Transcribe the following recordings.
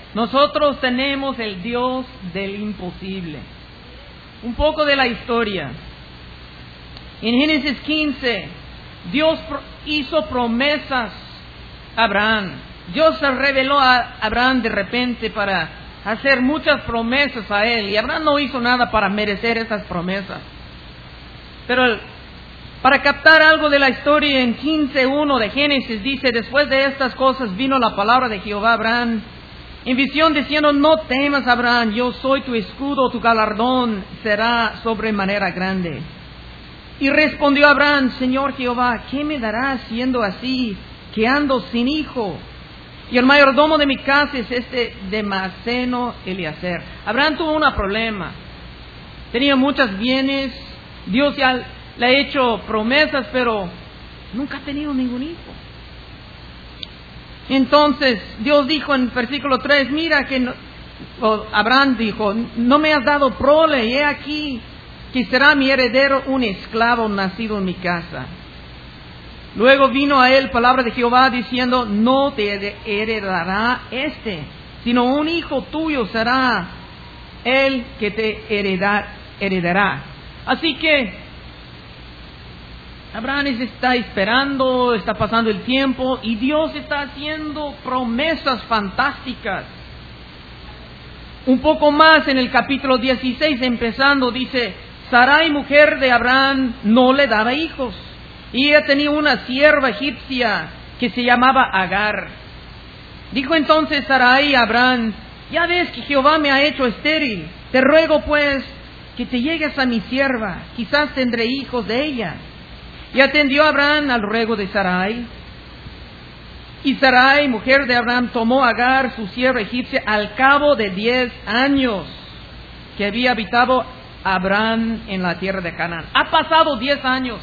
Nosotros tenemos el Dios del imposible. Un poco de la historia. En Génesis 15, Dios hizo promesas a Abraham. Dios se reveló a Abraham de repente para hacer muchas promesas a él. Y Abraham no hizo nada para merecer esas promesas. Pero para captar algo de la historia, en 15:1 de Génesis dice: después de estas cosas vino la palabra de Jehová a Abraham en visión diciendo: no temas, Abraham, yo soy tu escudo, tu galardón será sobremanera grande. Y respondió Abraham: Señor Jehová, ¿qué me darás siendo así, que ando sin hijo? Y el mayordomo de mi casa es este Damaseno Eliezer. Abraham tuvo un problema. Tenía muchos bienes. Dios ya le ha hecho promesas, pero nunca ha tenido ningún hijo. Entonces Dios dijo en versículo 3, mira que Abraham dijo: no me has dado prole, y he aquí que será mi heredero un esclavo nacido en mi casa. Luego vino a él palabra de Jehová diciendo: no te heredará sino un hijo tuyo será el que te heredará. Así que Abraham está esperando, está pasando el tiempo y Dios está haciendo promesas fantásticas. Un poco más en el capítulo 16 empezando dice: Sarai, mujer de Abraham, no le daba hijos. Y ella tenía una sierva egipcia que se llamaba Agar. Dijo entonces Sarai a Abraham: ya ves que Jehová me ha hecho estéril. Te ruego pues que te llegues a mi sierva, quizás tendré hijos de ella. Y atendió Abraham al ruego de Sarai. Y Sarai, mujer de Abraham, tomó a Agar, su sierva egipcia, al cabo de 10 años que había habitado Abraham en la tierra de Canaán. Ha pasado 10 años.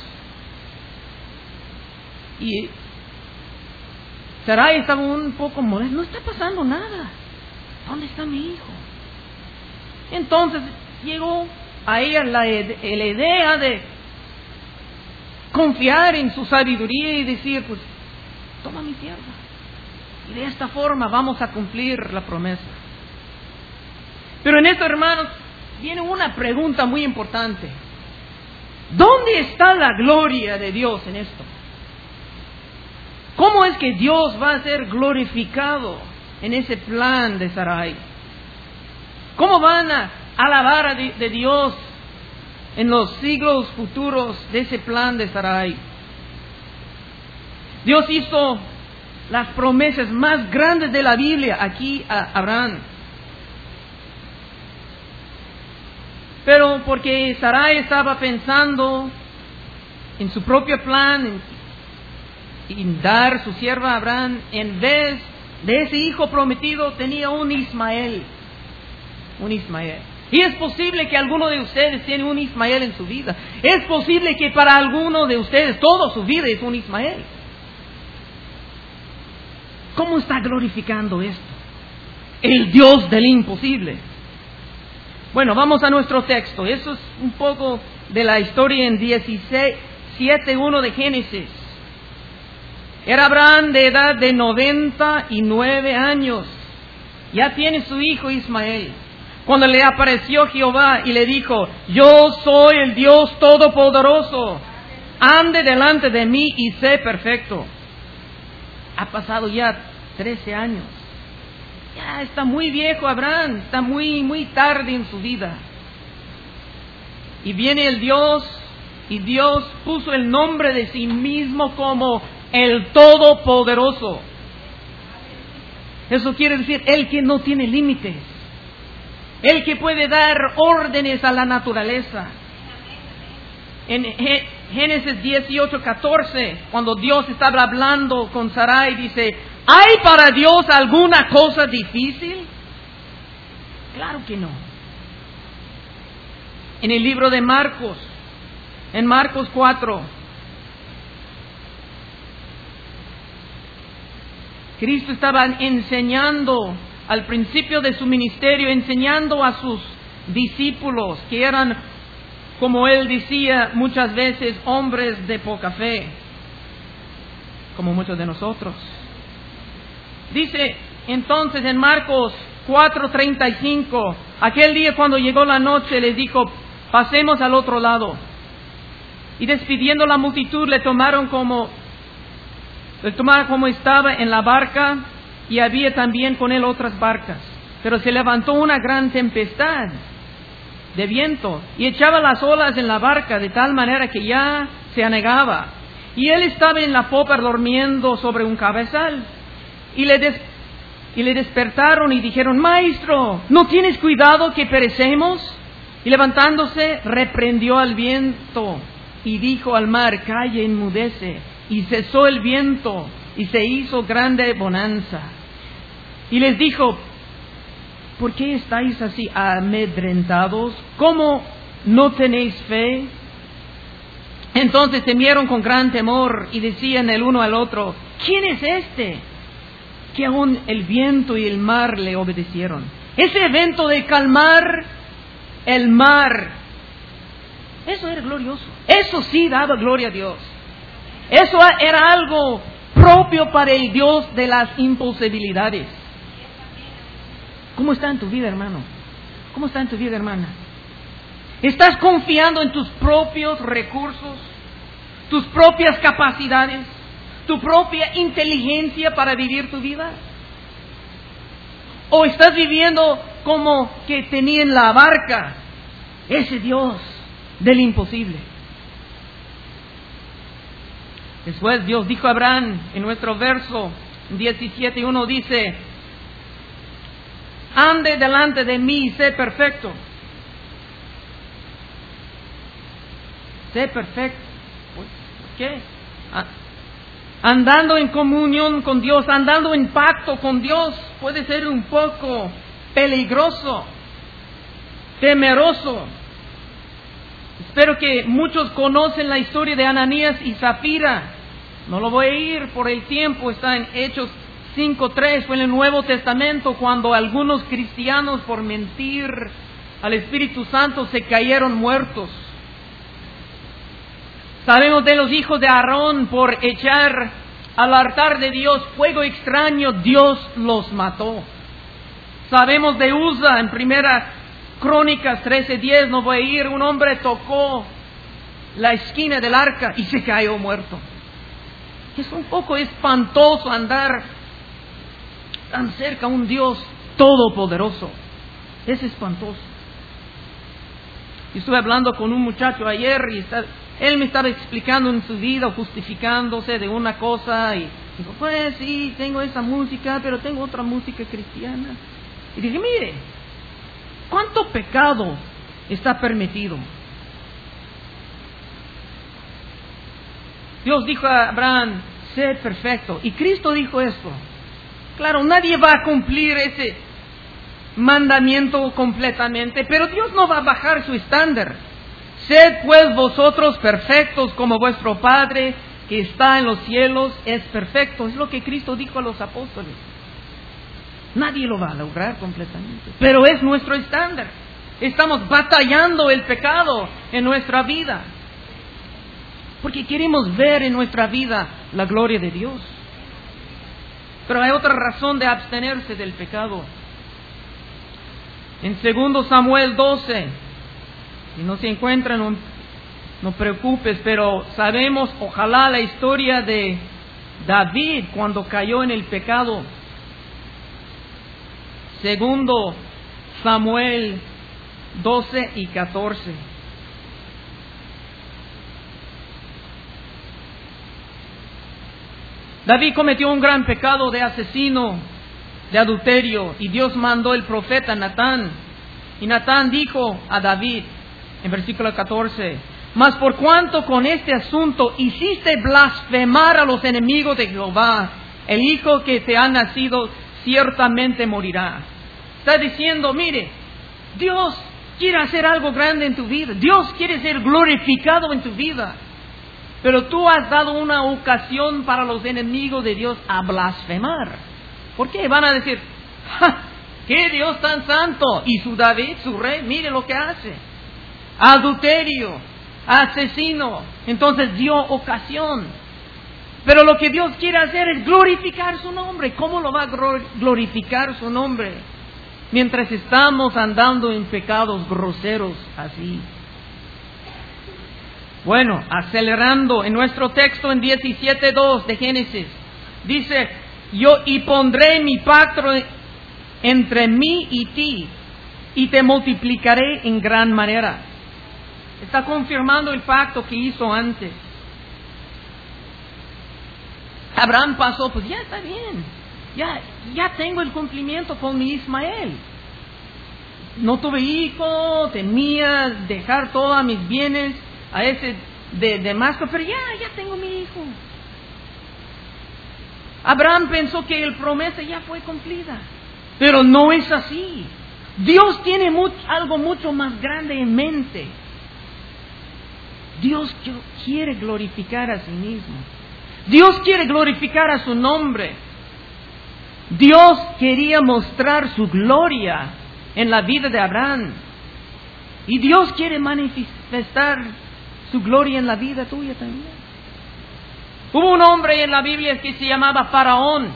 Y Sarai estaba un poco molesta. No está pasando nada. ¿Dónde está mi hijo? Entonces llegó a ella la idea de confiar en su sabiduría y decir: pues toma mi sierva, y de esta forma vamos a cumplir la promesa. Pero en esto, hermanos, viene una pregunta muy importante: ¿dónde está la gloria de Dios en esto? ¿Cómo es que Dios va a ser glorificado en ese plan de Sarai? ¿Cómo van a alabar de Dios en los siglos futuros de ese plan de Sarai? Dios hizo las promesas más grandes de la Biblia aquí a Abraham. Pero porque Sarai estaba pensando en su propio plan, en dar su sierva a Abraham, en vez de ese hijo prometido tenía un Ismael. Un Ismael. Y es posible que alguno de ustedes tiene un Ismael en su vida. Es posible que para alguno de ustedes toda su vida es un Ismael. ¿Cómo está glorificando esto? El Dios del imposible. Bueno, vamos a nuestro texto. Eso es un poco de la historia en 7:1 de Génesis. Era Abraham de edad de 99 años. Ya tiene su hijo Ismael. Cuando le apareció Jehová y le dijo: yo soy el Dios Todopoderoso, ande delante de mí y sé perfecto. Ha pasado ya 13 años. Ya está muy viejo Abraham, está muy tarde en su vida. Y viene el Dios, y Dios puso el nombre de sí mismo como el Todopoderoso. Eso quiere decir el que no tiene límites, el que puede dar órdenes a la naturaleza. En Génesis 18:14, cuando Dios estaba hablando con Sarai, dice: ¿hay para Dios alguna cosa difícil? Claro que no. En el libro de Marcos, en Marcos 4, Cristo estaba enseñando al principio de su ministerio, enseñando a sus discípulos, que eran, como él decía muchas veces, hombres de poca fe, como muchos de nosotros. Dice entonces en Marcos 4:35, aquel día cuando llegó la noche, les dijo, pasemos al otro lado. Y despidiendo la multitud, le tomaron como estaba en la barca, y había también con él otras barcas. Pero se levantó una gran tempestad de viento y echaba las olas en la barca de tal manera que ya se anegaba. Y él estaba en la popa durmiendo sobre un cabezal. Y le despertaron y dijeron, Maestro, ¿no tienes cuidado que perecemos? Y levantándose, reprendió al viento y dijo al mar, calla, enmudece. Y cesó el viento y se hizo grande bonanza. Y les dijo, ¿por qué estáis así amedrentados? ¿Cómo no tenéis fe? Entonces temieron con gran temor y decían el uno al otro, ¿quién es este? Que aún el viento y el mar le obedecieron. Ese evento de calmar el mar, eso era glorioso. Eso sí daba gloria a Dios. Eso era algo propio para el Dios de las imposibilidades. ¿Cómo está en tu vida, hermano? ¿Cómo está en tu vida, hermana? ¿Estás confiando en tus propios recursos, tus propias capacidades, tu propia inteligencia para vivir tu vida? ¿O estás viviendo como que tenía en la barca ese Dios del imposible? Después Dios dijo a Abraham, en nuestro verso 17:1 dice, ande delante de mí y sé perfecto. Sé perfecto. ¿Por qué? Andando en comunión con Dios, andando en pacto con Dios, puede ser un poco peligroso, temeroso. Espero que muchos conocen la historia de Ananías y Zafira. No lo voy a ir por el tiempo, está en Hechos 5:3, fue en el Nuevo Testamento cuando algunos cristianos por mentir al Espíritu Santo se cayeron muertos. Sabemos de los hijos de Aarón por echar al altar de Dios fuego extraño, Dios los mató. Sabemos de Uza en Primera Crónicas 13:10, no voy a ir, un hombre tocó la esquina del arca y se cayó muerto. Es un poco espantoso andar tan cerca a un Dios todopoderoso. Es espantoso. Estuve hablando con un muchacho ayer y él me estaba explicando en su vida, justificándose de una cosa y dijo, pues sí, tengo esa música, pero tengo otra música cristiana. Y dije, mire, ¿cuánto pecado está permitido? Dios dijo a Abraham, sé perfecto. Y Cristo dijo esto. Claro, nadie va a cumplir ese mandamiento completamente, pero Dios no va a bajar su estándar. Sed pues vosotros perfectos como vuestro Padre que está en los cielos es perfecto. Es lo que Cristo dijo a los apóstoles. Nadie lo va a lograr completamente, pero es nuestro estándar. Estamos batallando el pecado en nuestra vida, porque queremos ver en nuestra vida la gloria de Dios. Pero hay otra razón de abstenerse del pecado. En 2 Samuel 12, si no se encuentra, no preocupes, pero sabemos, ojalá, la historia de David cuando cayó en el pecado. 2 Samuel 12 y 14. David cometió un gran pecado de asesino, de adulterio, y Dios mandó el profeta Natán. Y Natán dijo a David, en versículo 14, mas por cuanto con este asunto hiciste blasfemar a los enemigos de Jehová, el hijo que te ha nacido ciertamente morirá. Está diciendo, mire, Dios quiere hacer algo grande en tu vida. Dios quiere ser glorificado en tu vida. Pero tú has dado una ocasión para los enemigos de Dios a blasfemar. ¿Por qué? Van a decir, ¡ja! ¡Qué Dios tan santo! Y su David, su rey, mire lo que hace. Adulterio, asesino. Entonces dio ocasión. Pero lo que Dios quiere hacer es glorificar su nombre. ¿Cómo lo va a glorificar su nombre? mientras estamos andando en pecados groseros así. Bueno, acelerando en nuestro texto en 17:2 de Génesis, dice, y pondré mi pacto entre mí y ti, y te multiplicaré en gran manera. Está confirmando el pacto que hizo antes. Abraham pasó, pues ya está bien, ya tengo el cumplimiento con mi Ismael. No tuve hijo, tenía dejar todos mis bienes a ese de Damasco, pero ya tengo mi hijo. Abraham pensó que la promesa ya fue cumplida, pero no es así. Dios tiene algo mucho más grande en mente. Dios quiere glorificar a sí mismo. Dios quiere glorificar a su nombre. Dios quería mostrar su gloria en la vida de Abraham. Y Dios quiere manifestar su gloria en la vida tuya también. Hubo un hombre en la Biblia que se llamaba Faraón.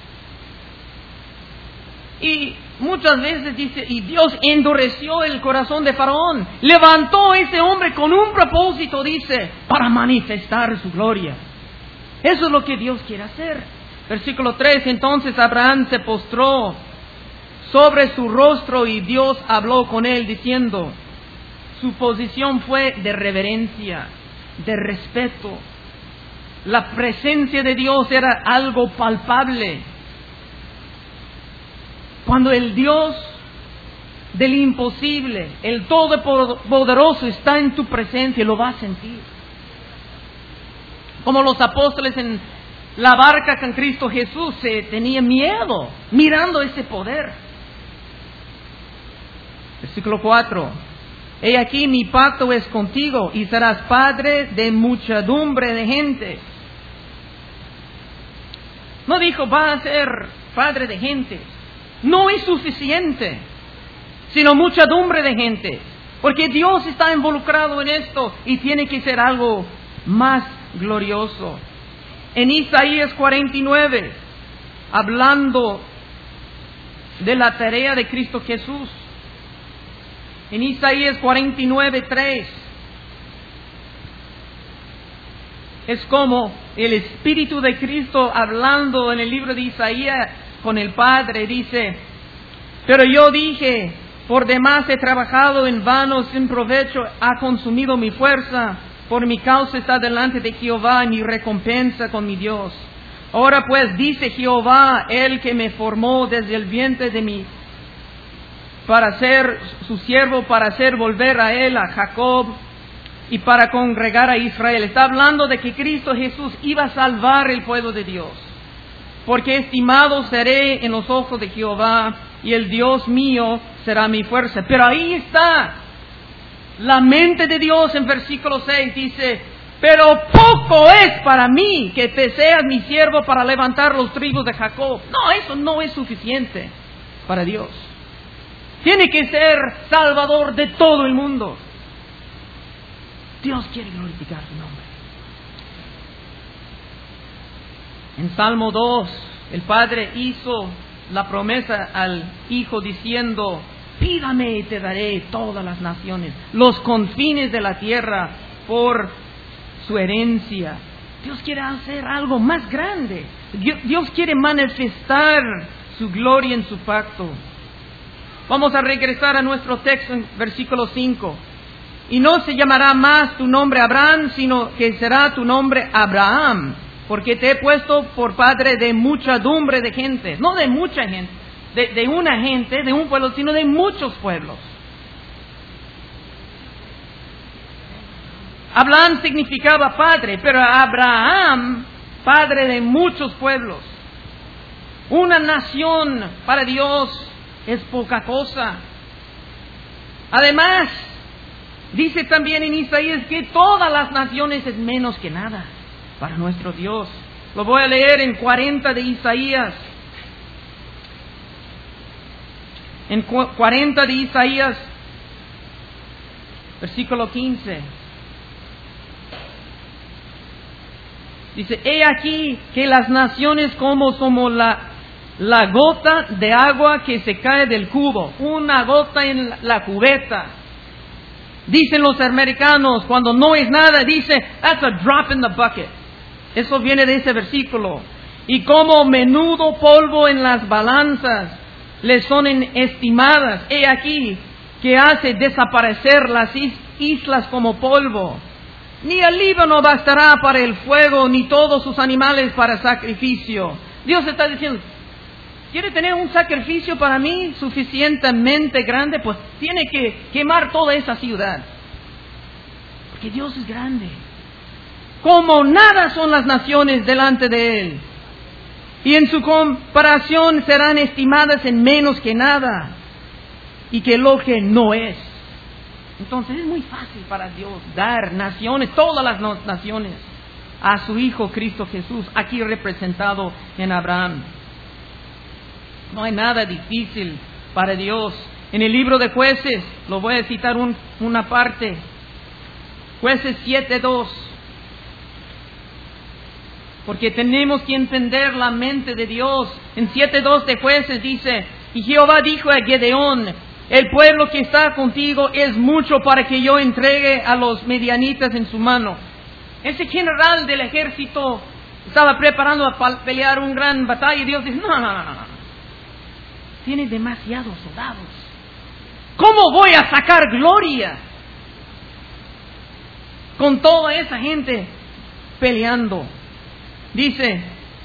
Y muchas veces dice, y Dios endureció el corazón de Faraón. Levantó a ese hombre con un propósito, dice, para manifestar su gloria. Eso es lo que Dios quiere hacer. Versículo 3, entonces Abraham se postró sobre su rostro y Dios habló con él diciendo, su posición fue de reverencia, de respeto. La presencia de Dios era algo palpable. Cuando el Dios del imposible, el Todopoderoso está en tu presencia, lo vas a sentir. Como los apóstoles en la barca con Cristo Jesús se tenía miedo mirando ese poder. Versículo 4. He aquí mi pacto es contigo y serás padre de muchedumbre de gente. No dijo va a ser padre de gente. No es suficiente, sino muchedumbre de gente. Porque Dios está involucrado en esto y tiene que ser algo más glorioso. En Isaías 49, hablando de la tarea de Cristo Jesús. En Isaías 49:3, es como el Espíritu de Cristo hablando en el libro de Isaías con el Padre, dice, pero yo dije, por demás he trabajado en vano, sin provecho, ha consumido mi fuerza, por mi causa está delante de Jehová mi recompensa con mi Dios. Ahora pues dice Jehová, el que me formó desde el vientre de mi para ser su siervo, para hacer volver a él, a Jacob, y para congregar a Israel. Está hablando de que Cristo Jesús iba a salvar el pueblo de Dios. Porque estimado seré en los ojos de Jehová, y el Dios mío será mi fuerza. Pero ahí está la mente de Dios en versículo 6, dice, pero poco es para mí que te seas mi siervo para levantar los tribus de Jacob. No, eso no es suficiente para Dios. Tiene que ser salvador de todo el mundo. Dios quiere glorificar su nombre. En Salmo 2, el Padre hizo la promesa al Hijo diciendo, pídame y te daré todas las naciones, los confines de la tierra por su herencia. Dios quiere hacer algo más grande. Dios quiere manifestar su gloria en su pacto. Vamos a regresar a nuestro texto en versículo 5. Y no se llamará más tu nombre Abraham, sino que será tu nombre Abraham, porque te he puesto por padre de muchedumbre de gente. No de mucha gente, de una gente, de un pueblo, sino de muchos pueblos. Abraham significaba padre, pero Abraham, padre de muchos pueblos. Una nación para Dios es poca cosa. Además, dice también en Isaías que todas las naciones es menos que nada para nuestro Dios. Lo voy a leer en 40 de Isaías. En 40 de Isaías, versículo 15. Dice, he aquí que las naciones como la gota de agua que se cae del cubo, una gota en la cubeta. Dicen los americanos, cuando no es nada, dice, that's a drop in the bucket. Eso viene de ese versículo. Y como menudo polvo en las balanzas le son estimadas, he aquí que hace desaparecer las islas como polvo. Ni el Líbano bastará para el fuego, ni todos sus animales para sacrificio. Dios está diciendo, ¿quiere tener un sacrificio para mí suficientemente grande? Pues tiene que quemar toda esa ciudad. Porque Dios es grande. Como nada son las naciones delante de Él. Y en su comparación serán estimadas en menos que nada. Y que lo que no es. Entonces es muy fácil para Dios dar naciones, todas las naciones, a su Hijo Cristo Jesús, aquí representado en Abraham. No hay nada difícil para Dios. En el libro de Jueces, lo voy a citar una parte, Jueces 7:2, porque tenemos que entender la mente de Dios. En 7:2 de Jueces dice, y Jehová dijo a Gedeón, el pueblo que está contigo es mucho para que yo entregue a los medianitas en su mano. Ese general del ejército estaba preparando para pelear una gran batalla y Dios dice, no. Tiene demasiados soldados. ¿Cómo voy a sacar gloria con toda esa gente peleando? Dice,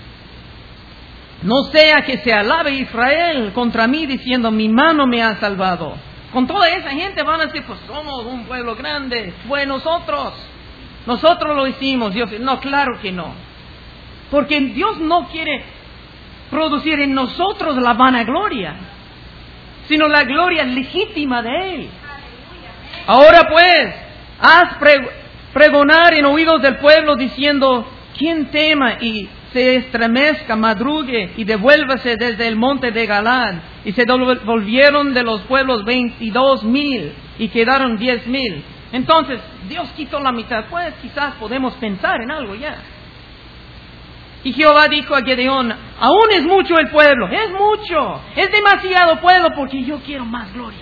no sea que se alabe Israel contra mí diciendo, mi mano me ha salvado. Con toda esa gente van a decir, pues somos un pueblo grande, fue nosotros lo hicimos. Dios dice, no, claro que no. Porque Dios no quiere producir en nosotros la vanagloria, sino la gloria legítima de Él. Ahora pues, haz pregonar en oídos del pueblo diciendo, quien tema y se estremezca, madrugue y devuélvase desde el monte de Galad. Y se volvieron de los pueblos 22,000 y quedaron 10,000. Entonces, Dios quitó la mitad. Pues quizás podemos pensar en algo ya. Y Jehová dijo a Gedeón, aún es mucho el pueblo, es mucho, es demasiado pueblo porque yo quiero más gloria.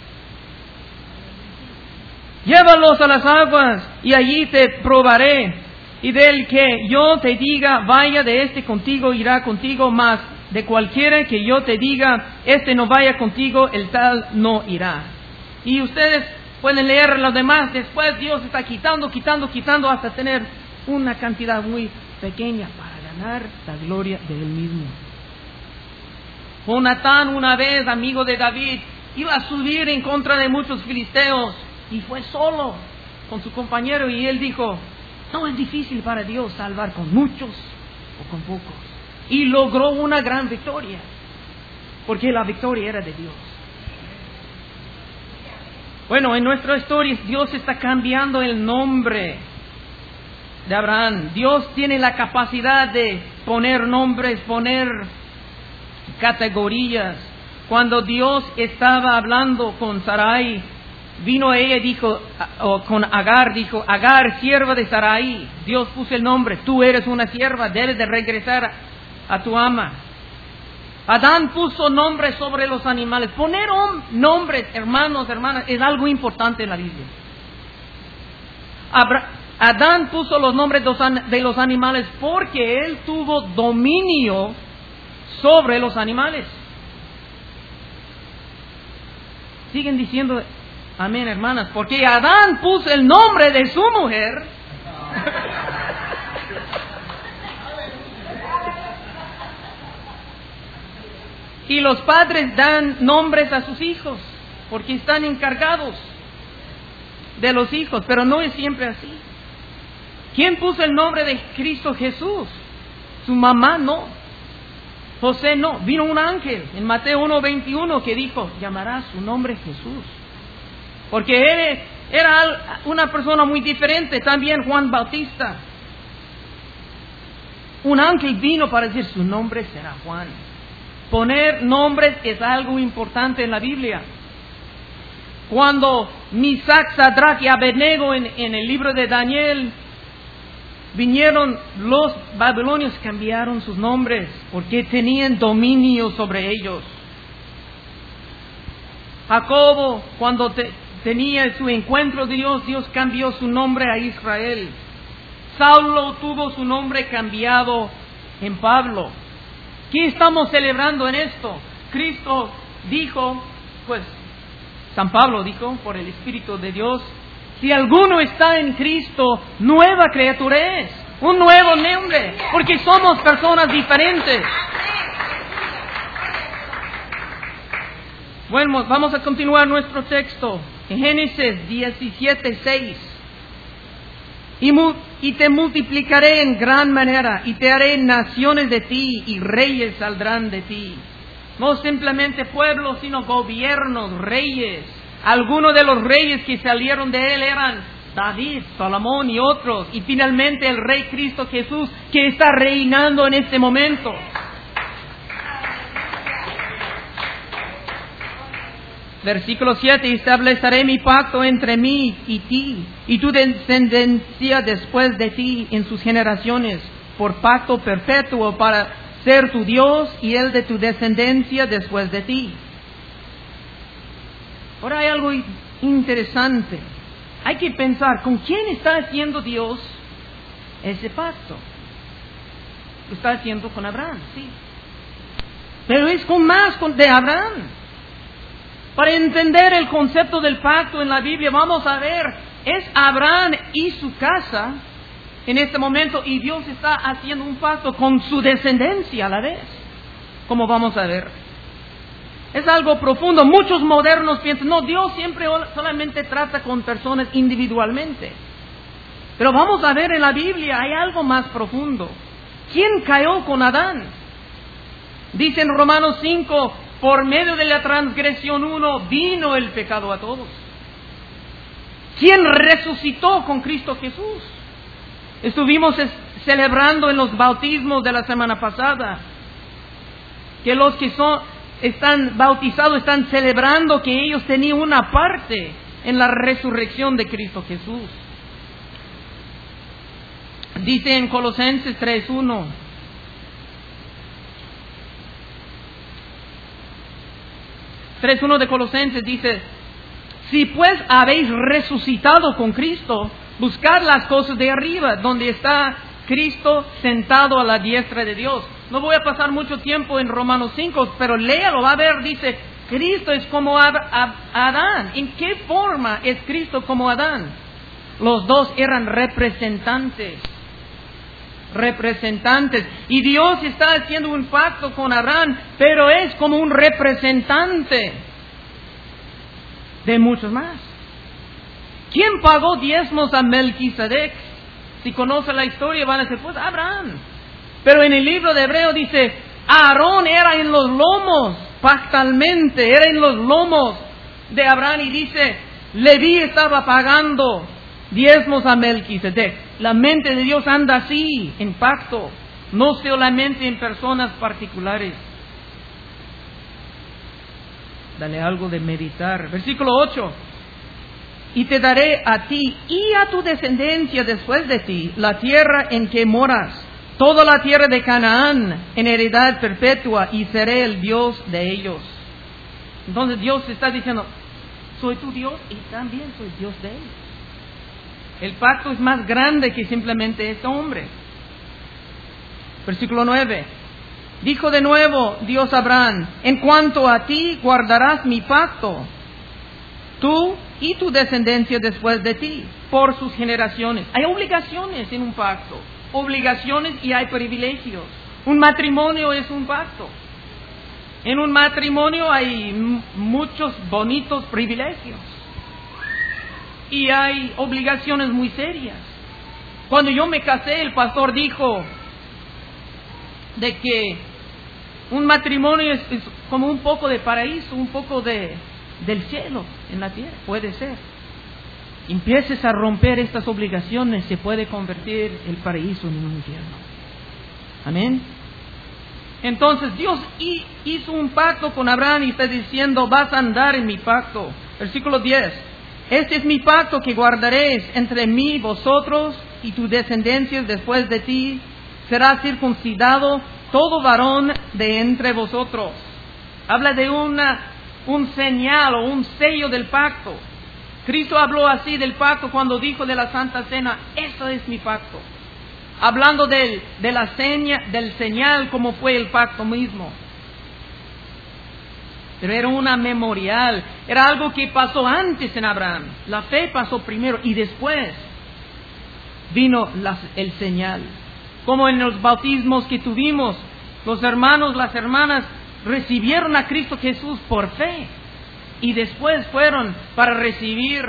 Llévalos a las aguas y allí te probaré. Y del que yo te diga, vaya de este contigo, irá contigo, mas de cualquiera que yo te diga, este no vaya contigo, el tal no irá. Y ustedes pueden leer los demás. Después Dios está quitando hasta tener una cantidad muy pequeña para ganar la gloria de Él mismo. Jonatán, una vez amigo de David, iba a subir en contra de muchos filisteos y fue solo con su compañero y él dijo, no es difícil para Dios salvar con muchos o con pocos. Y logró una gran victoria, porque la victoria era de Dios. Bueno, en nuestra historia Dios está cambiando el nombre de Abraham. Dios tiene la capacidad de poner nombres, poner categorías. Cuando Dios estaba hablando con Sarai, vino ella y dijo, o con Agar, dijo, Agar, sierva de Sarai. Dios puso el nombre, tú eres una sierva, debes de regresar a tu ama. Adán puso nombres sobre los animales. Poner nombres, hermanos, hermanas, es algo importante en la Biblia. Adán puso los nombres de los animales porque él tuvo dominio sobre los animales. Siguen diciendo amén, hermanas, porque Adán puso el nombre de su mujer. Y los padres dan nombres a sus hijos, porque están encargados de los hijos, pero no es siempre así. ¿Quién puso el nombre de Cristo Jesús? Su mamá no. José no. Vino un ángel en Mateo 1:21 que dijo, llamará su nombre Jesús. Porque él era una persona muy diferente. También Juan Bautista. Un ángel vino para decir, su nombre será Juan. Poner nombres es algo importante en la Biblia. Cuando Misac, Sadrach y Abednego en el libro de Daniel vinieron los babilonios, cambiaron sus nombres porque tenían dominio sobre ellos. Jacobo, cuando tenía su encuentro de Dios, Dios cambió su nombre a Israel. Saulo tuvo su nombre cambiado en Pablo. ¿Qué estamos celebrando en esto? Cristo dijo, pues San Pablo dijo por el Espíritu de Dios, si alguno está en Cristo, nueva criatura es, un nuevo nombre, porque somos personas diferentes. Bueno, vamos a continuar nuestro texto en Génesis 17:6. Y te multiplicaré en gran manera, y te haré naciones de ti, y reyes saldrán de ti. No simplemente pueblos, sino gobiernos, reyes. Algunos de los reyes que salieron de él eran David, Salomón y otros. Y finalmente el Rey Cristo Jesús, que está reinando en este momento. Versículo 7, estableceré mi pacto entre mí y ti, y tu descendencia después de ti en sus generaciones, por pacto perpetuo para ser tu Dios y el de tu descendencia después de ti. Ahora hay algo interesante. Hay que pensar, ¿con quién está haciendo Dios ese pacto? Lo está haciendo con Abraham, sí. Pero es de Abraham. Para entender el concepto del pacto en la Biblia, vamos a ver, es Abraham y su casa en este momento, y Dios está haciendo un pacto con su descendencia a la vez, como vamos a ver. Es algo profundo. Muchos modernos piensan, no, Dios siempre solamente trata con personas individualmente. Pero vamos a ver en la Biblia, hay algo más profundo. ¿Quién cayó con Adán? Dice en Romanos 5, por medio de la transgresión uno vino el pecado a todos. ¿Quién resucitó con Cristo Jesús? Estuvimos celebrando en los bautismos de la semana pasada que los que están bautizados están celebrando que ellos tenían una parte en la resurrección de Cristo Jesús. Dice en Colosenses 3:1. de Colosenses dice, si pues habéis resucitado con Cristo, buscad las cosas de arriba, donde está Cristo sentado a la diestra de Dios. No voy a pasar mucho tiempo en Romanos 5, pero léalo, va a ver, dice, Cristo es como Adán. ¿En qué forma es Cristo como Adán? Los dos eran representantes. Y Dios está haciendo un pacto con Abraham, pero es como un representante de muchos más. ¿Quién pagó diezmos a Melquisedec? Si conoce la historia van a decir, pues Abraham. Pero en el libro de Hebreo dice, Aarón era en los lomos, pactalmente, era en los lomos de Abraham, y dice, Leví estaba pagando diezmos a Melquisedec. La mente de Dios anda así, en pacto, no solamente en personas particulares. Dale algo de meditar. Versículo 8. Y te daré a ti y a tu descendencia después de ti la tierra en que moras, toda la tierra de Canaán en heredad perpetua, y seré el Dios de ellos. Entonces Dios está diciendo, soy tu Dios y también soy Dios de ellos. El pacto es más grande que simplemente este hombre. Versículo 9. Dijo de nuevo Dios a Abraham, en cuanto a ti guardarás mi pacto, tú y tu descendencia después de ti, por sus generaciones. Hay obligaciones en un pacto, obligaciones y hay privilegios. Un matrimonio es un pacto. En un matrimonio hay muchos bonitos privilegios y hay obligaciones muy serias. Cuando yo me casé, el pastor dijo de que un matrimonio es como un poco de paraíso, un poco del cielo en la tierra. Puede ser. Empieces a romper estas obligaciones, se puede convertir el paraíso en un infierno. Amén. Entonces Dios hizo un pacto con Abraham y está diciendo, vas a andar en mi pacto. Versículo 10. Este es mi pacto que guardaréis entre mí y vosotros y tus descendencias después de ti, será circuncidado todo varón de entre vosotros. Habla de un señal o un sello del pacto. Cristo habló así del pacto cuando dijo de la Santa Cena, eso es mi pacto. Hablando del señal como fue el pacto mismo. Pero era una memorial, era algo que pasó antes en Abraham. La fe pasó primero y después vino el señal. Como en los bautismos que tuvimos, los hermanos, las hermanas recibieron a Cristo Jesús por fe y después fueron para recibir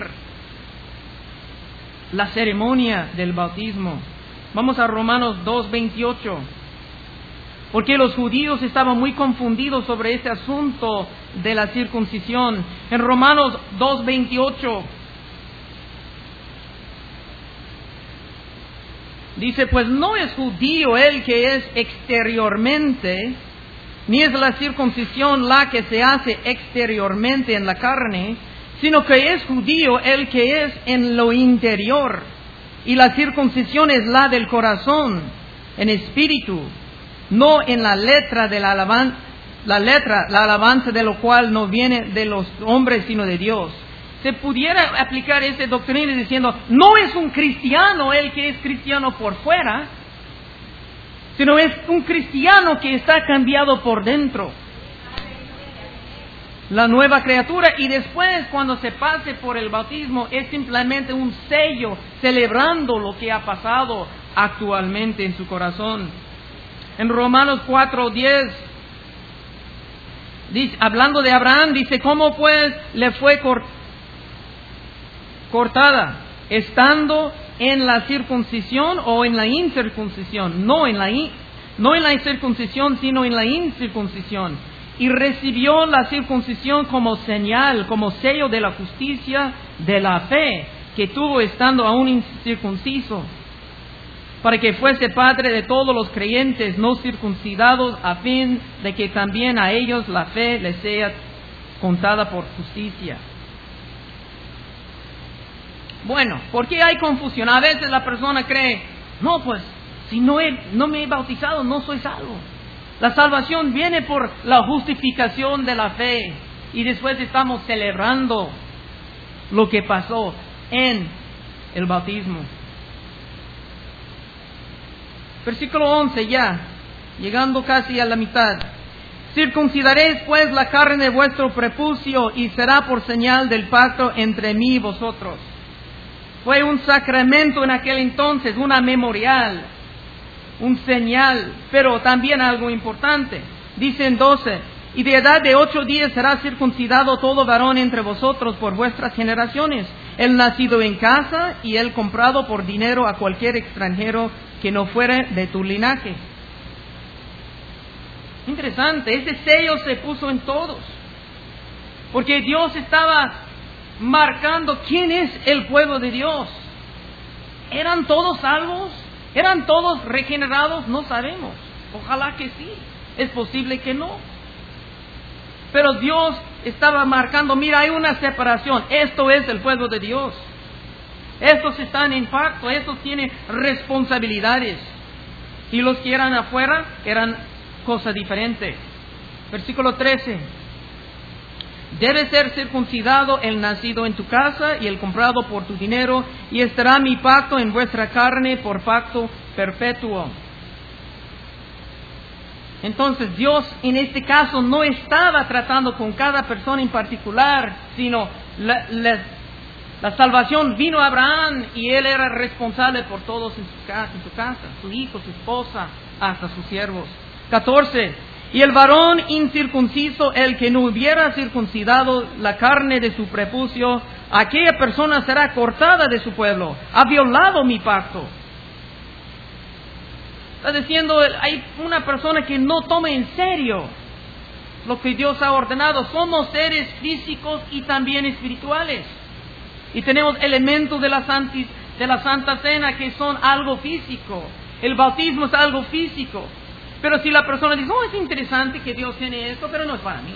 la ceremonia del bautismo. Vamos a Romanos 2:28. Porque los judíos estaban muy confundidos sobre este asunto de la circuncisión. En Romanos 2:28 dice, pues no es judío el que es exteriormente, ni es la circuncisión la que se hace exteriormente en la carne, sino que es judío el que es en lo interior. Y la circuncisión es la del corazón, en espíritu, no en la letra de la alabanza, la alabanza de lo cual no viene de los hombres sino de Dios. Se pudiera aplicar esta doctrina diciendo, no es un cristiano el que es cristiano por fuera, sino es un cristiano que está cambiado por dentro. La nueva criatura, y después cuando se pase por el bautismo es simplemente un sello celebrando lo que ha pasado actualmente en su corazón. En Romanos 4:10, hablando de Abraham, dice, ¿cómo pues le fue cortada? ¿Estando en la circuncisión o en la incircuncisión? No en la circuncisión, sino en la incircuncisión. Y recibió la circuncisión como señal, como sello de la justicia de la fe que tuvo estando aún incircunciso, para que fuese padre de todos los creyentes no circuncidados, a fin de que también a ellos la fe les sea contada por justicia. Bueno, ¿por qué hay confusión? A veces la persona cree, no, pues, si no me he bautizado, no soy salvo. La salvación viene por la justificación de la fe y después estamos celebrando lo que pasó en el bautismo. Versículo 11 ya, llegando casi a la mitad. Circuncidaréis pues la carne de vuestro prepucio y será por señal del pacto entre mí y vosotros. Fue un sacramento en aquel entonces, una memorial, un señal, pero también algo importante. Dice en 12, y de edad de 8 días será circuncidado todo varón entre vosotros por vuestras generaciones, el nacido en casa y el comprado por dinero a cualquier extranjero que no fuere de tu linaje. Interesante, ese sello se puso en todos, porque Dios estaba marcando quién es el pueblo de Dios. ¿Eran todos salvos? ¿Eran todos regenerados? No sabemos. Ojalá que sí. Es posible que no. Pero Dios estaba marcando, mira, hay una separación. Esto es el pueblo de Dios. Estos están en pacto, estos tienen responsabilidades. Y los que eran afuera eran cosa diferente. Versículo 13. Debe ser circuncidado el nacido en tu casa y el comprado por tu dinero, y estará mi pacto en vuestra carne por pacto perpetuo. Entonces Dios en este caso no estaba tratando con cada persona en particular, sino la salvación vino a Abraham y él era responsable por todos en su casa, su hijo, su esposa, hasta sus siervos. 14. Y el varón incircunciso, el que no hubiera circuncidado la carne de su prepucio, aquella persona será cortada de su pueblo. Ha violado mi pacto. Está diciendo, hay una persona que no toma en serio lo que Dios ha ordenado. Somos seres físicos y también espirituales. Y tenemos elementos de la Santa Cena que son algo físico. El bautismo es algo físico. Pero si la persona dice, no, es interesante que Dios tiene esto, pero no es para mí.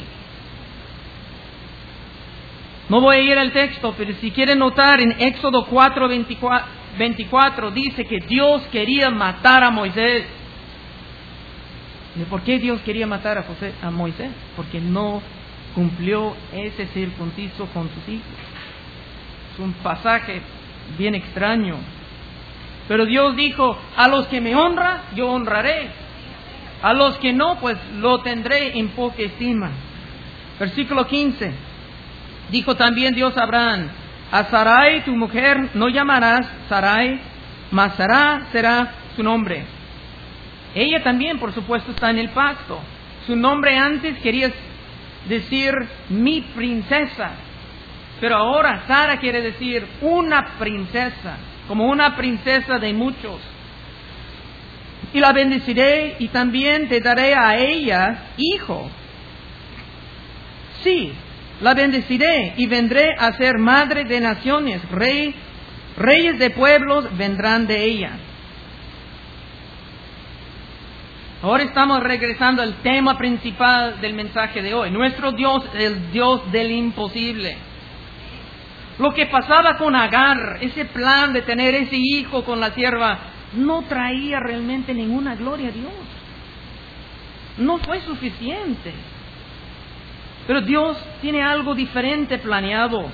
No voy a ir al texto, pero si quieren notar en Éxodo 4:24, 24 dice que Dios quería matar a Moisés. ¿Y por qué Dios quería matar a Moisés? Porque no cumplió ese circunciso con sus hijos. Es un pasaje bien extraño. Pero Dios dijo, a los que me honran, yo honraré. A los que no, pues lo tendré en poca estima. Versículo 15. Dijo también Dios a Abraham, a Sarai tu mujer no llamarás Sarai, mas Sará será su nombre. Ella también, por supuesto, está en el pacto. Su nombre antes quería decir mi princesa, pero ahora Sara quiere decir una princesa, como una princesa de muchos. Y la bendeciré y también te daré a ella hijo. Sí, la bendeciré y vendré a ser madre de naciones, reyes de pueblos vendrán de ella. Ahora estamos regresando al tema principal del mensaje de hoy. Nuestro Dios es el Dios del imposible. Lo que pasaba con Agar, ese plan de tener ese hijo con la sierva, no traía realmente ninguna gloria a Dios. No fue suficiente. Pero Dios tiene algo diferente planeado.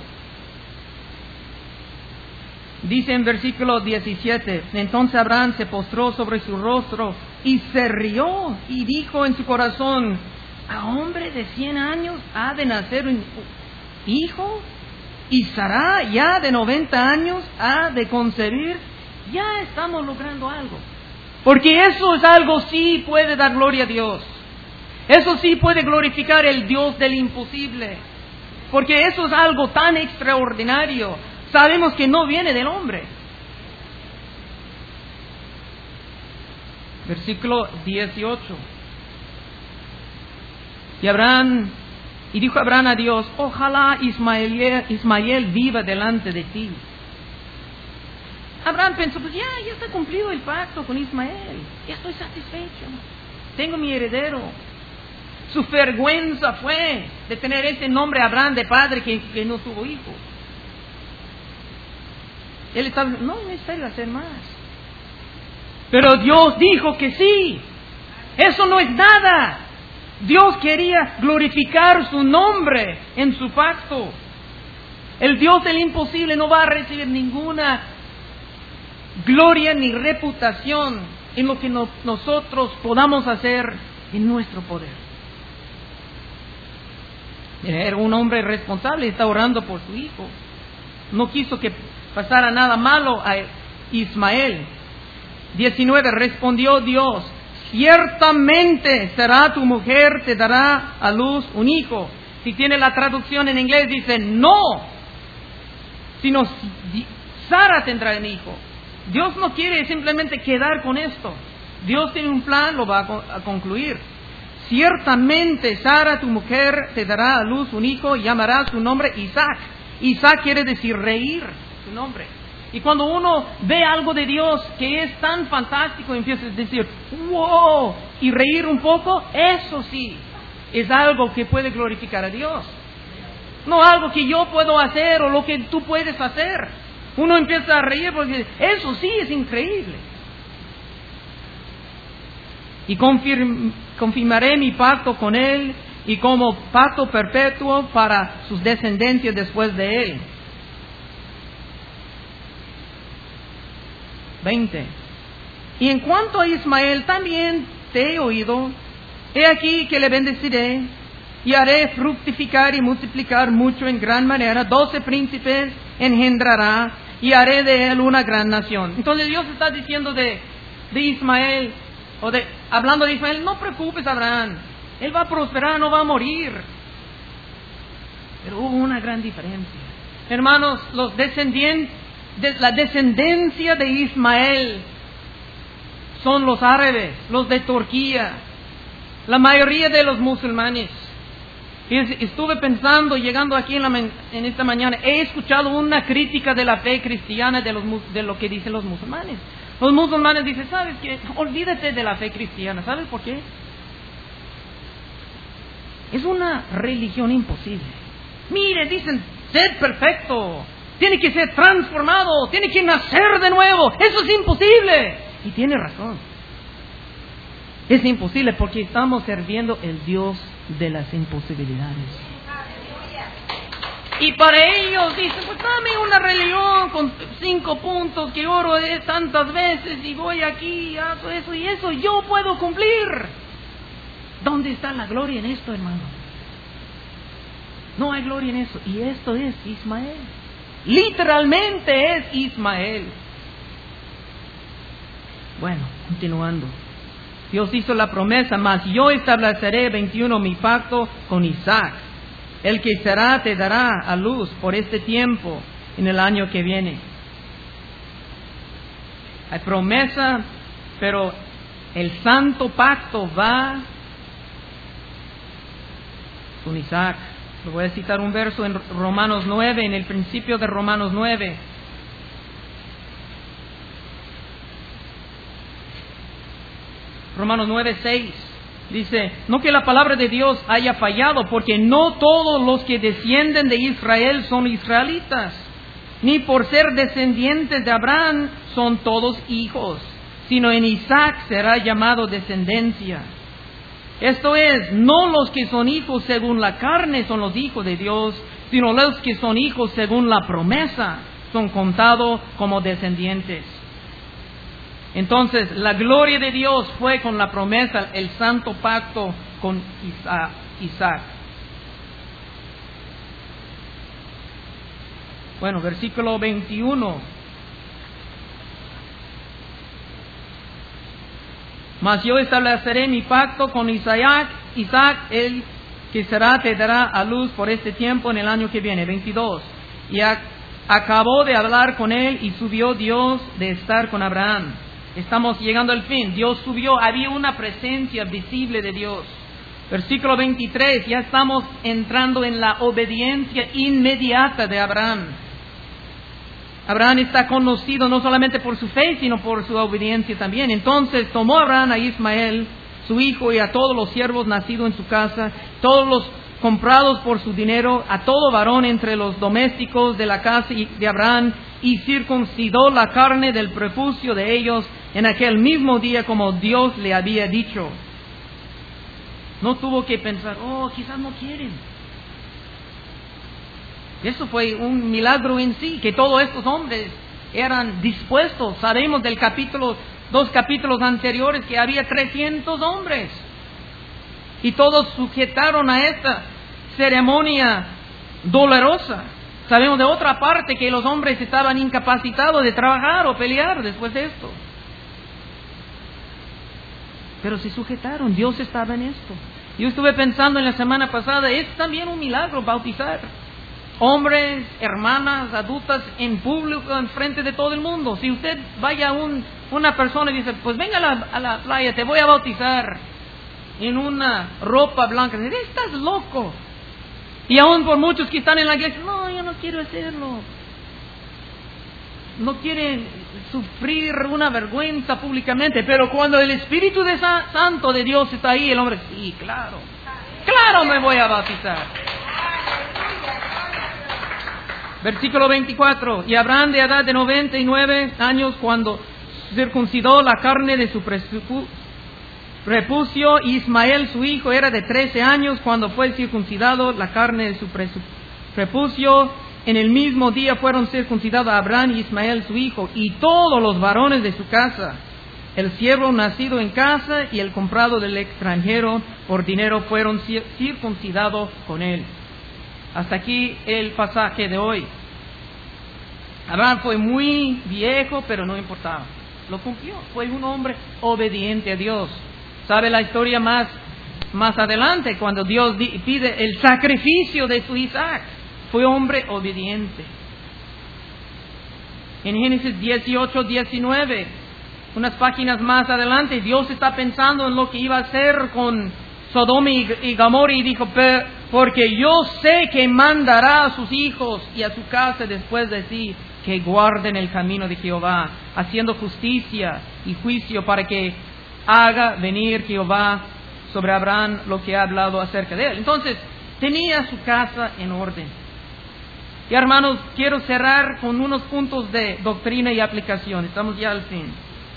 Dice en versículo 17, entonces Abraham se postró sobre su rostro y se rió y dijo en su corazón, ¿a hombre de 100 años ha de nacer un hijo? ¿Y Sará ya de 90 años ha de concebir? Ya estamos logrando algo. Porque eso es algo sí puede dar gloria a Dios. Eso sí puede glorificar el Dios del imposible. Porque eso es algo tan extraordinario. Sabemos que no viene del hombre. Versículo 18. Y dijo Abraham a Dios, ojalá Ismael viva delante de ti. Abraham pensó, pues ya está cumplido el pacto con Ismael. Ya estoy satisfecho. Tengo mi heredero. Su vergüenza fue de tener ese nombre Abraham de padre que no tuvo hijo. Él estaba, no es necesario hacer más. Pero Dios dijo que sí. Eso no es nada. Dios quería glorificar su nombre en su pacto. El Dios del imposible no va a recibir ninguna gloria ni reputación en lo que nosotros podamos hacer en nuestro poder. Era un hombre responsable, está orando por su hijo. No quiso que pasara nada malo a Ismael. 19. Respondió Dios, ciertamente será tu mujer, te dará a luz un hijo. Si tiene la traducción en inglés dice no, sino Sara tendrá un hijo. Dios no quiere simplemente quedar con esto. Dios tiene un plan, lo va a concluir. Ciertamente Sara, tu mujer, te dará a luz un hijo y llamará su nombre Isaac. Isaac quiere decir reír, su nombre. Y cuando uno ve algo de Dios que es tan fantástico, empieza a decir, wow, y reír un poco, eso sí, es algo que puede glorificar a Dios. No algo que yo puedo hacer o lo que tú puedes hacer. Uno empieza a reír porque eso sí es increíble. Y confirmaré mi pacto con él y como pacto perpetuo para sus descendencias después de él. 20. Y en cuanto a Ismael, también te he oído. He aquí que le bendeciré y haré fructificar y multiplicar mucho en gran manera. 12 príncipes engendrará y haré de él una gran nación. Entonces Dios está diciendo de Ismael, hablando de Ismael, no preocupes, Abraham, él va a prosperar, no va a morir. Pero hubo una gran diferencia. Hermanos, la descendencia de Ismael son los árabes, los de Turquía, la mayoría de los musulmanes. Y estuve pensando, llegando aquí en esta mañana, he escuchado una crítica de la fe cristiana de lo que dicen los musulmanes. Los musulmanes dicen, ¿sabes qué? Olvídate de la fe cristiana. ¿Sabes por qué? Es una religión imposible. Mire, dicen, ser perfecto. tiene que ser transformado, tiene que nacer de nuevo. Eso es imposible. Y tiene razón. Es imposible porque estamos sirviendo el Dios de las imposibilidades. Y para ellos dicen, pues dame una religión con 5 puntos que oro tantas veces y voy aquí y hago eso y eso, yo puedo cumplir. ¿Dónde está la gloria en esto, hermano? No hay gloria en eso. Y esto es Ismael. Literalmente es Ismael. Bueno, continuando. Dios hizo la promesa, mas yo estableceré 21 mi pacto con Isaac. El que será te dará a luz por este tiempo en el año que viene. Hay promesa, pero el santo pacto va con Isaac. Le voy a citar un verso en Romanos 9, en el principio de Romanos 9. Romanos 9:6 dice, no que la palabra de Dios haya fallado, porque no todos los que descienden de Israel son israelitas, ni por ser descendientes de Abraham son todos hijos, sino en Isaac será llamado descendencia. Esto es, no los que son hijos según la carne son los hijos de Dios, sino los que son hijos según la promesa son contados como descendientes. Entonces, la gloria de Dios fue con la promesa, el santo pacto con Isaac. Bueno, versículo 21. Mas yo estableceré mi pacto con Isaac, el que será te dará a luz por este tiempo en el año que viene. 22. Y acabó de hablar con él y subió Dios de estar con Abraham. Estamos llegando al fin. Dios subió, había una presencia visible de Dios. Versículo 23, ya estamos entrando en la obediencia inmediata de Abraham. Abraham está conocido no solamente por su fe, sino por su obediencia también. Entonces tomó Abraham a Ismael, su hijo, y a todos los siervos nacidos en su casa, todos los comprados por su dinero, a todo varón entre los domésticos de la casa de Abraham, y circuncidó la carne del prepucio de ellos en aquel mismo día como Dios le había dicho. No tuvo que pensar, quizás no quieren. Eso fue un milagro en sí, que todos estos hombres eran dispuestos. Sabemos del 2 capítulos anteriores que había 300 hombres. Y todos sujetaron a esta ceremonia dolorosa. Sabemos de otra parte que los hombres estaban incapacitados de trabajar o pelear después de esto. Pero se sujetaron, Dios estaba en esto. Yo estuve pensando en la semana pasada, es también un milagro bautizar hombres, hermanas, adultas en público, en frente de todo el mundo. Si usted vaya a una persona y dice, pues venga a la playa, te voy a bautizar en una ropa blanca, dice, estás loco. Y aún por muchos que están en la iglesia, no, yo no quiero hacerlo. No quieren sufrir una vergüenza públicamente, pero cuando el Espíritu Santo de Dios está ahí, el hombre, sí, claro me voy a bautizar. Versículo 24, y Abraham de edad de 99 años cuando circuncidó la carne de su prepucio, Ismael su hijo era de 13 años cuando fue circuncidado la carne de su prepucio. En el mismo día fueron circuncidados Abraham y Ismael su hijo y todos los varones de su casa. El siervo nacido en casa y el comprado del extranjero por dinero fueron circuncidados con él. Hasta aquí el pasaje de hoy. Abraham fue muy viejo, pero no importaba. Lo cumplió. Fue un hombre obediente a Dios. ¿Sabe la historia más adelante? Cuando Dios pide el sacrificio de su Isaac. Fue hombre obediente. En Génesis 18, 19, unas páginas más adelante, Dios está pensando en lo que iba a hacer con Sodoma y Gomorra y dijo, porque yo sé que mandará a sus hijos y a su casa después de sí, que guarden el camino de Jehová, haciendo justicia y juicio para que haga venir Jehová sobre Abraham lo que ha hablado acerca de él. Entonces, tenía su casa en orden. Y hermanos, quiero cerrar con unos puntos de doctrina y aplicación. Estamos ya al fin.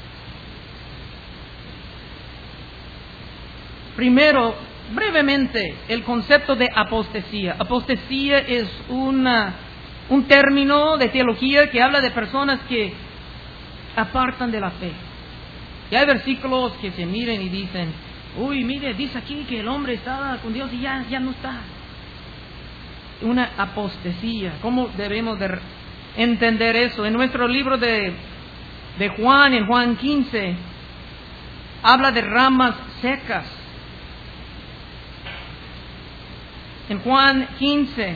Primero, brevemente, el concepto de apostasía. Apostasía es un término de teología que habla de personas que apartan de la fe. Y hay versículos que se miren y dicen, uy, mire, dice aquí que el hombre estaba con Dios y ya no está. Una apostasía. ¿Cómo debemos de entender eso? En nuestro libro de Juan, en Juan 15, habla de ramas secas. En Juan 15,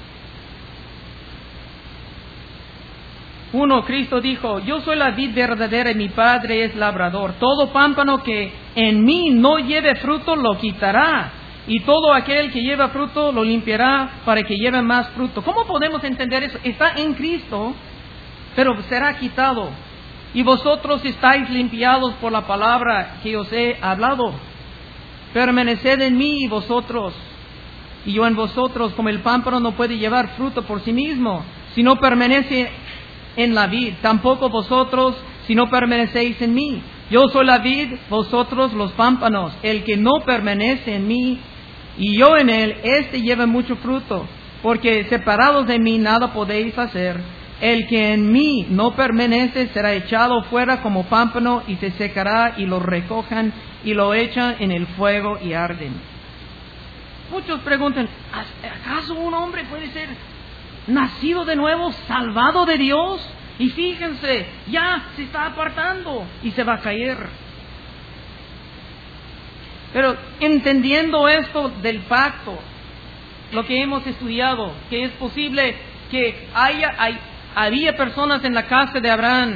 1, Cristo dijo, yo soy la vid verdadera y mi Padre es labrador. Todo pámpano que en mí no lleve fruto lo quitará, y todo aquel que lleva fruto lo limpiará para que lleve más fruto. ¿Cómo podemos entender eso? Está en Cristo, pero será quitado. Y vosotros estáis limpiados por la palabra que os he hablado. Permaneced en mí y vosotros, y yo en vosotros, como el pámpano no puede llevar fruto por sí mismo, si no permanece en la vid, tampoco vosotros, si no permanecéis en mí. Yo soy la vid, vosotros los pámpanos. El que no permanece en mí y yo en él, este lleva mucho fruto, porque separados de mí nada podéis hacer. El que en mí no permanece será echado fuera como pámpano y se secará, y lo recojan y lo echan en el fuego y arden. Muchos preguntan, ¿acaso un hombre puede ser nacido de nuevo, salvado de Dios? Y fíjense, ya se está apartando y se va a caer. Pero entendiendo esto del pacto, lo que hemos estudiado, que es posible que había personas en la casa de Abraham,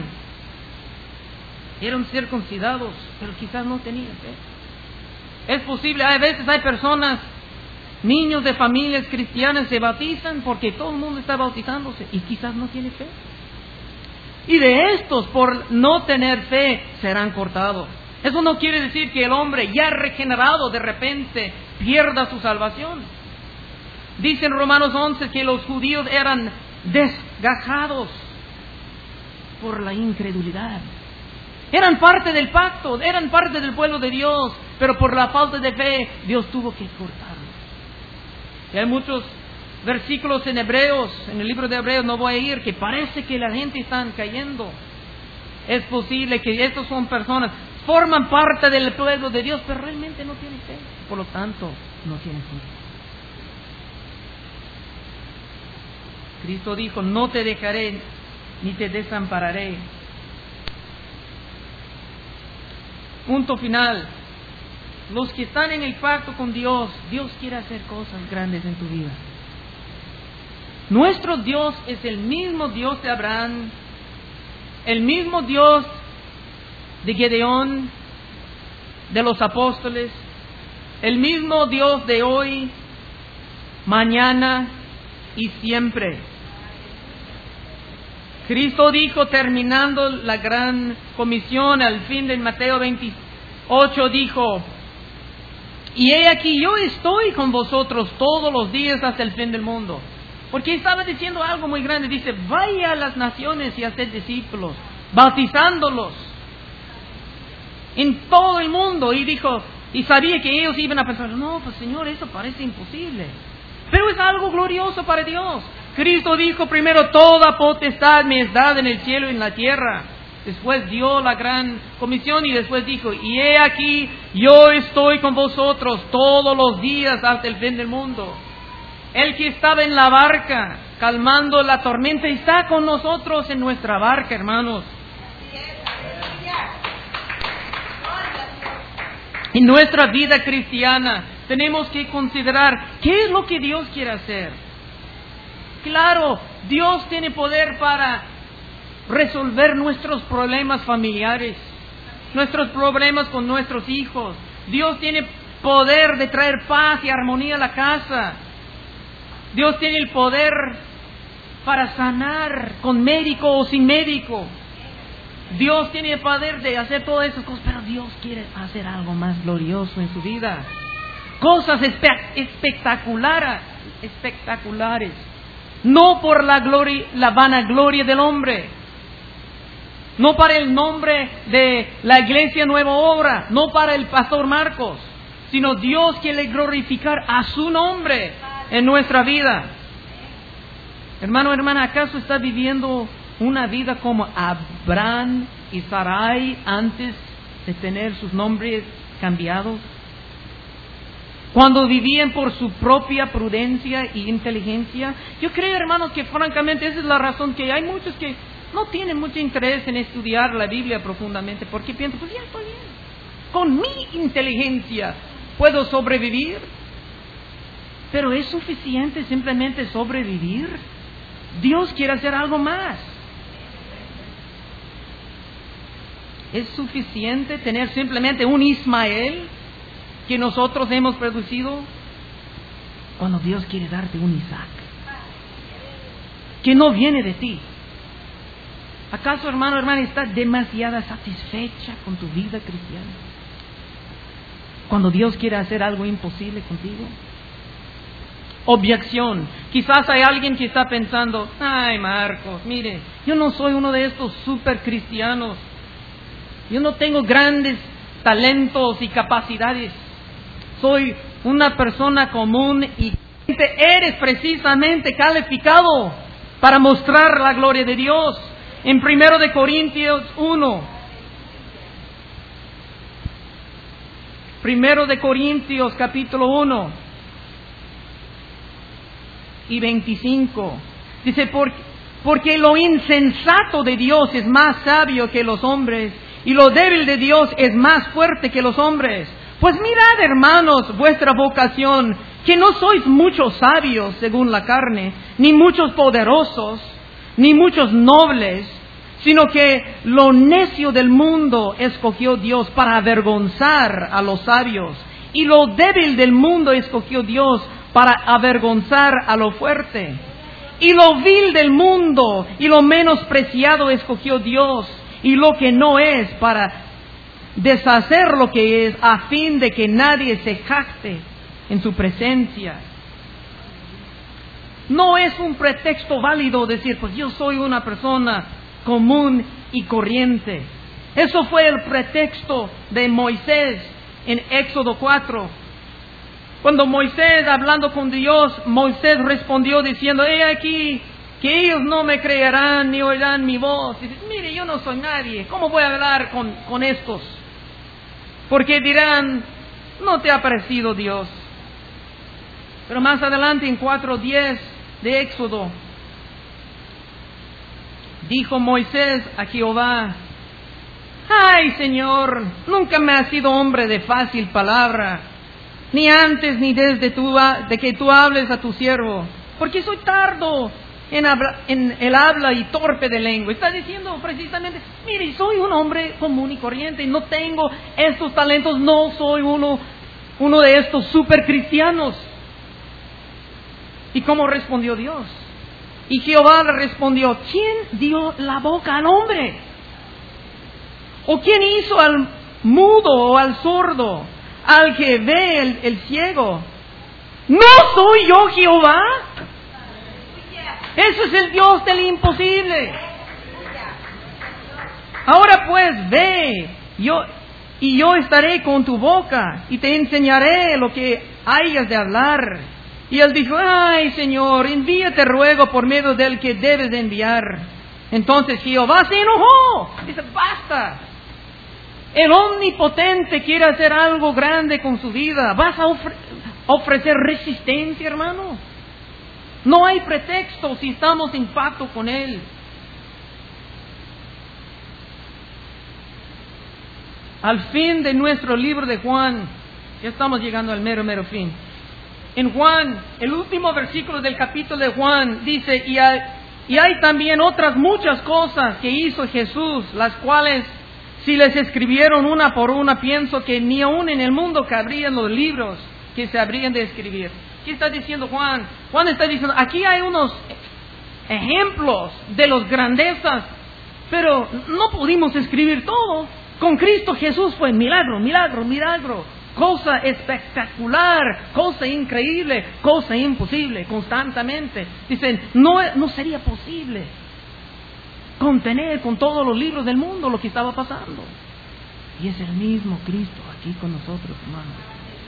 eran circuncidados, pero quizás no tenían fe. Es posible, a veces hay personas, niños de familias cristianas se bautizan porque todo el mundo está bautizándose y quizás no tiene fe. Y de estos, por no tener fe, serán cortados. Eso no quiere decir que el hombre ya regenerado de repente pierda su salvación. Dice en Romanos 11 que los judíos eran desgajados por la incredulidad. Eran parte del pacto, eran parte del pueblo de Dios, pero por la falta de fe, Dios tuvo que cortarlos. Y hay muchos versículos en Hebreos, en el libro de Hebreos, no voy a ir, que parece que la gente está cayendo. Es posible que estos son personas, forman parte del pueblo de Dios, pero realmente no tienen fe, por lo tanto, no tienen fe. Cristo dijo, no te dejaré ni te desampararé. Punto final. Los que están en el pacto con Dios, Dios quiere hacer cosas grandes en tu vida. Nuestro Dios es el mismo Dios de Abraham, el mismo Dios de Gedeón, de los apóstoles, el mismo Dios de hoy, mañana y siempre. Cristo dijo, terminando la gran comisión, al fin de Mateo 28, dijo, y he aquí, yo estoy con vosotros todos los días hasta el fin del mundo. Porque estaba diciendo algo muy grande. Dice, vaya a las naciones y haced discípulos, bautizándolos en todo el mundo. Y dijo, y sabía que ellos iban a pensar, no, pues Señor, eso parece imposible. Pero es algo glorioso para Dios. Cristo dijo primero, toda potestad me es dada en el cielo y en la tierra. Después dio la gran comisión y después dijo, y he aquí, yo estoy con vosotros todos los días hasta el fin del mundo. El que estaba en la barca, calmando la tormenta, está con nosotros en nuestra barca, hermanos. En nuestra vida cristiana tenemos que considerar qué es lo que Dios quiere hacer. Claro, Dios tiene poder para resolver nuestros problemas familiares, nuestros problemas con nuestros hijos. Dios tiene poder de traer paz y armonía a la casa. Dios tiene el poder para sanar con médico o sin médico. Dios tiene el poder de hacer todas esas cosas, pero Dios quiere hacer algo más glorioso en su vida. Cosas espectaculares. no por la vanagloria del hombre, no para el nombre de la Iglesia Nueva Obra, no para el pastor Marcos, sino Dios quiere glorificar a su nombre en nuestra vida. Hermano, hermana, ¿acaso está viviendo una vida como Abraham y Sarai antes de tener sus nombres cambiados? Cuando vivían por su propia prudencia y inteligencia. Yo creo, hermanos, que francamente esa es la razón que hay muchos que no tienen mucho interés en estudiar la Biblia profundamente, porque piensan, pues ya estoy bien, con mi inteligencia puedo sobrevivir. Pero ¿es suficiente simplemente sobrevivir? Dios quiere hacer algo más. ¿Es suficiente tener simplemente un Ismael que nosotros hemos producido? Cuando Dios quiere darte un Isaac que no viene de ti. ¿Acaso, hermano, hermana, estás demasiado satisfecha con tu vida cristiana cuando Dios quiere hacer algo imposible contigo? Objeción. Quizás hay alguien que está pensando, ay, Marcos, mire, yo no soy uno de estos super cristianos. Yo no tengo grandes talentos y capacidades. Soy una persona común y eres precisamente calificado para mostrar la gloria de Dios. En 1 de Corintios 1. 1 de Corintios capítulo 1 y 25. Dice, porque lo insensato de Dios es más sabio que los hombres, y lo débil de Dios es más fuerte que los hombres. Pues mirad, hermanos, vuestra vocación, que no sois muchos sabios según la carne, ni muchos poderosos, ni muchos nobles, sino que lo necio del mundo escogió Dios para avergonzar a los sabios, y lo débil del mundo escogió Dios para avergonzar a lo fuerte. Y lo vil del mundo y lo menospreciado escogió Dios, y lo que no es, para deshacer lo que es, a fin de que nadie se jacte en su presencia. No es un pretexto válido decir, pues yo soy una persona común y corriente. Eso fue el pretexto de Moisés en Éxodo 4. Cuando Moisés, hablando con Dios, Moisés respondió diciendo, he aquí que ellos no me creerán ni oirán mi voz. Y dice, mire, yo no soy nadie, ¿cómo voy a hablar con estos? Porque dirán, no te ha parecido Dios. Pero más adelante en 4:10 de Éxodo, dijo Moisés a Jehová, ay, Señor, nunca me has sido hombre de fácil palabra, ni antes ni desde de que tú hables a tu siervo, porque soy tardo en el habla y torpe de lengua. Está diciendo precisamente, mire, soy un hombre común y corriente, y no tengo estos talentos, no soy uno de estos super cristianos. ¿Y cómo respondió Dios? Y Jehová le respondió, ¿quién dio la boca al hombre? ¿O quién hizo al mudo o al sordo, al que ve el ciego? ¿No soy yo Jehová? Ese es el Dios del imposible. Ahora pues, ve, yo estaré con tu boca y te enseñaré lo que hayas de hablar. Y él dijo, ay, Señor, envíate ruego por medio del que debes de enviar. Entonces Jehová se enojó. Dice, basta. El omnipotente quiere hacer algo grande con su vida. ¿Vas a ofrecer resistencia, hermano? No hay pretexto si estamos en pacto con Él. Al fin de nuestro libro de Juan, ya estamos llegando al mero fin. En Juan, el último versículo del capítulo de Juan dice, y hay también otras muchas cosas que hizo Jesús, las cuales si les escribieron una por una, pienso que ni aún en el mundo cabrían los libros que se habrían de escribir. ¿Qué está diciendo Juan? Juan está diciendo, aquí hay unos ejemplos de las grandezas, pero no pudimos escribir todo. Con Cristo Jesús fue milagro. cosa espectacular, cosa increíble, cosa imposible, constantemente. Dicen, no sería posible contener con todos los libros del mundo lo que estaba pasando. Y es el mismo Cristo aquí con nosotros, hermanos.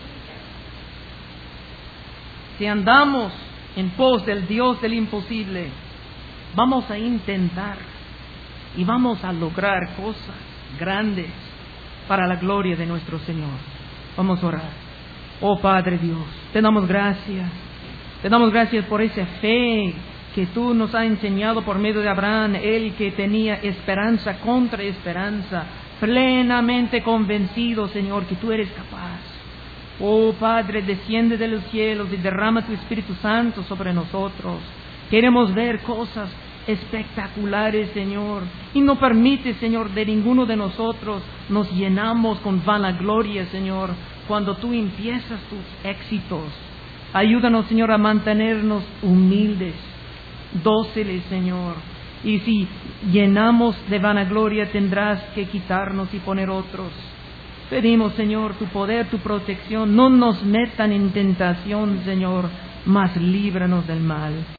Si andamos en pos del Dios del imposible, vamos a intentar y vamos a lograr cosas grandes para la gloria de nuestro Señor. Vamos a orar. Oh Padre Dios, te damos gracias. Te damos gracias por esa fe que tú nos has enseñado por medio de Abraham, él que tenía esperanza contra esperanza, plenamente convencido, Señor, que tú eres capaz. Oh Padre, desciende de los cielos y derrama tu Espíritu Santo sobre nosotros. Queremos ver cosas espectaculares, Señor, y no permite, Señor, de ninguno de nosotros nos llenamos con vanagloria, Señor, cuando tú empiezas tus éxitos. Ayúdanos, Señor, a mantenernos humildes, dóciles, Señor, y si llenamos de vanagloria tendrás que quitarnos y poner otros. Pedimos, Señor, tu poder, tu protección, no nos metan en tentación, Señor, mas líbranos del mal.